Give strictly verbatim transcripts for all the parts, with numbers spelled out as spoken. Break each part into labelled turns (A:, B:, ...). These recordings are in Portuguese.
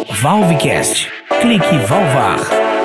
A: Valvecast. Clique Valvar.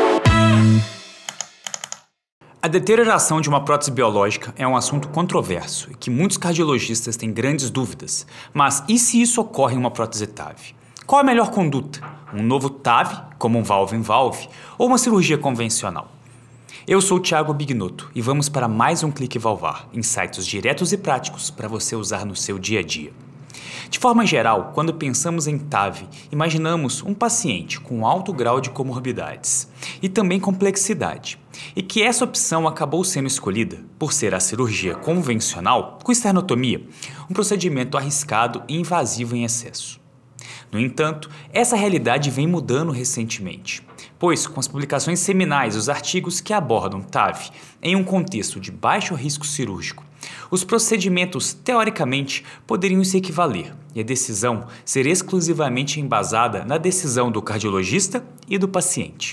B: A deterioração de uma prótese biológica é um assunto controverso e que muitos cardiologistas têm grandes dúvidas. Mas e se isso ocorre em uma prótese T A V? Qual a melhor conduta? Um novo T A V, como um valve-in-valve, ou uma cirurgia convencional? Eu sou o Thiago Bignotto e vamos para mais um Clique Valvar, insights diretos e práticos para você usar no seu dia a dia. De forma geral, quando pensamos em T A V, imaginamos um paciente com alto grau de comorbidades e também complexidade, e que essa opção acabou sendo escolhida por ser a cirurgia convencional com esternotomia, um procedimento arriscado e invasivo em excesso. No entanto, essa realidade vem mudando recentemente, pois com as publicações seminais, os artigos que abordam T A V em um contexto de baixo risco cirúrgico, os procedimentos, teoricamente, poderiam se equivaler e a decisão ser exclusivamente embasada na decisão do cardiologista e do paciente.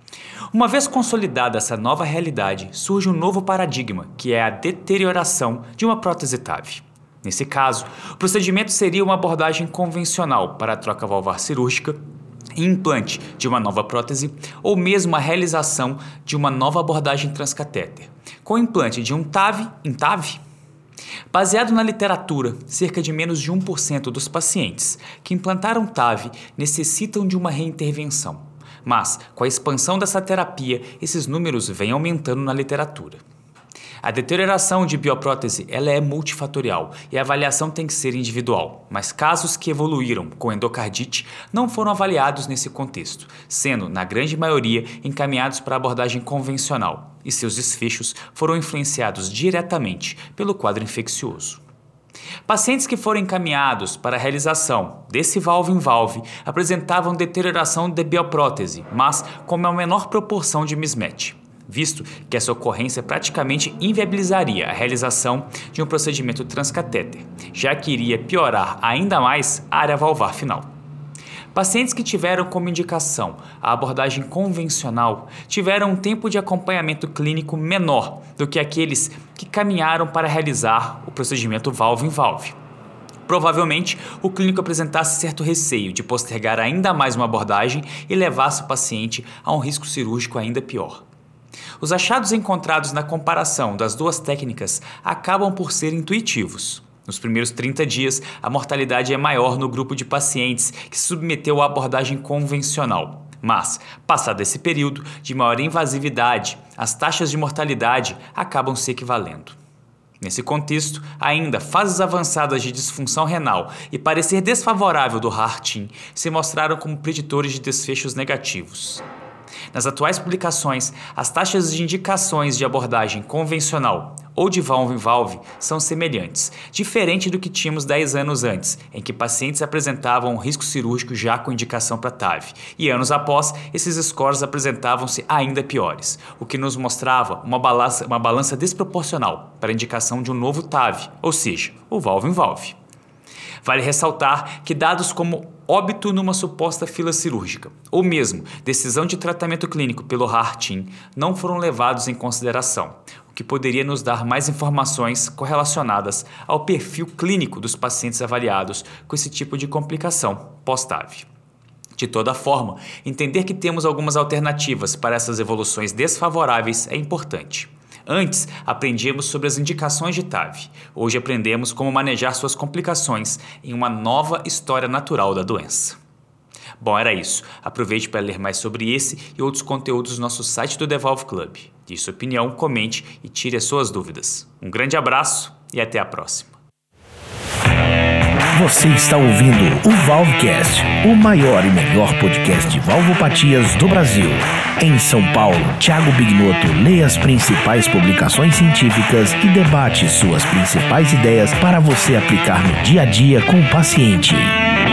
B: Uma vez consolidada essa nova realidade, surge um novo paradigma, que é a deterioração de uma prótese T A V. Nesse caso, o procedimento seria uma abordagem convencional para a troca valvar cirúrgica e implante de uma nova prótese ou mesmo a realização de uma nova abordagem transcatéter, com implante de um T A V em T A V. Baseado na literatura, cerca de menos de um por cento dos pacientes que implantaram T A V necessitam de uma reintervenção, mas com a expansão dessa terapia, esses números vêm aumentando na literatura. A deterioração de bioprótese ela é multifatorial e a avaliação tem que ser individual, mas casos que evoluíram com endocardite não foram avaliados nesse contexto, sendo, na grande maioria, encaminhados para a abordagem convencional, e seus desfechos foram influenciados diretamente pelo quadro infeccioso. Pacientes que foram encaminhados para a realização desse valve-in-valve apresentavam deterioração de bioprótese, mas com uma menor proporção de mismatch, visto que essa ocorrência praticamente inviabilizaria a realização de um procedimento transcatéter, já que iria piorar ainda mais a área valvar final. Pacientes que tiveram como indicação a abordagem convencional tiveram um tempo de acompanhamento clínico menor do que aqueles que caminharam para realizar o procedimento valve-in-valve. Provavelmente, o clínico apresentasse certo receio de postergar ainda mais uma abordagem e levasse o paciente a um risco cirúrgico ainda pior. Os achados encontrados na comparação das duas técnicas acabam por ser intuitivos. Nos primeiros trinta dias, a mortalidade é maior no grupo de pacientes que se submeteu à abordagem convencional. Mas, passado esse período de maior invasividade, as taxas de mortalidade acabam se equivalendo. Nesse contexto, ainda fases avançadas de disfunção renal e parecer desfavorável do Heart-in se mostraram como preditores de desfechos negativos. Nas atuais publicações, as taxas de indicações de abordagem convencional ou de valve-in-valve são semelhantes, diferente do que tínhamos dez anos antes, em que pacientes apresentavam um risco cirúrgico já com indicação para T A V, e anos após, esses scores apresentavam-se ainda piores, o que nos mostrava uma balança, uma balança desproporcional para a indicação de um novo T A V, ou seja, o valve-in-valve. Vale ressaltar que dados como óbito numa suposta fila cirúrgica, ou mesmo decisão de tratamento clínico pelo Heart-in, não foram levados em consideração, o que poderia nos dar mais informações correlacionadas ao perfil clínico dos pacientes avaliados com esse tipo de complicação pós-T A V. De toda forma, entender que temos algumas alternativas para essas evoluções desfavoráveis é importante. Antes, aprendíamos sobre as indicações de T A V. Hoje aprendemos como manejar suas complicações em uma nova história natural da doença. Bom, era isso. Aproveite para ler mais sobre esse e outros conteúdos no nosso site do The Valve Club. Dê sua opinião, comente e tire as suas dúvidas. Um grande abraço e até a próxima.
A: Você está ouvindo o Valvecast, o maior e melhor podcast de valvopatias do Brasil. Em São Paulo, Thiago Bignotto lê as principais publicações científicas e debate suas principais ideias para você aplicar no dia a dia com o paciente.